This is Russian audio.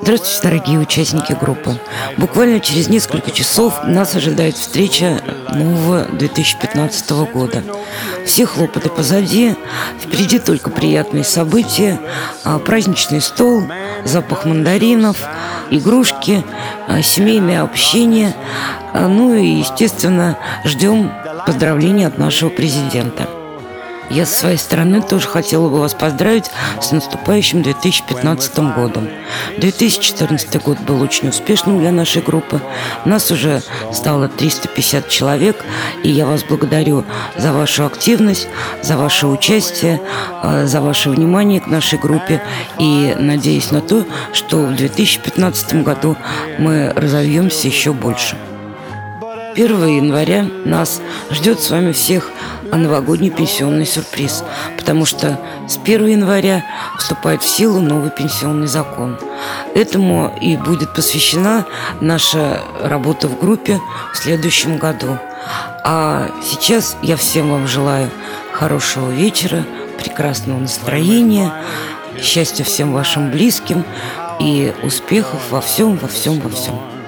Здравствуйте, дорогие участники группы. Буквально через несколько часов нас ожидает встреча нового 2015 года. Все хлопоты позади, впереди только приятные события, праздничный стол, запах мандаринов, игрушки, семейное общение. Ну и, естественно, ждем поздравлений от нашего президента. Я со своей стороны тоже хотела бы вас поздравить с наступающим 2015 годом. 2014 год был очень успешным для нашей группы. Нас уже стало 350 человек, и я вас благодарю за вашу активность, за ваше участие, за ваше внимание к нашей группе, и надеюсь на то, что в 2015 году мы разовьемся еще больше. 1 января нас ждет с вами всех новогодний пенсионный сюрприз, потому что с 1 января вступает в силу новый пенсионный закон. Этому и будет посвящена наша работа в группе в следующем году. А сейчас я всем вам желаю хорошего вечера, прекрасного настроения, счастья всем вашим близким и успехов во всем, во всем, во всем.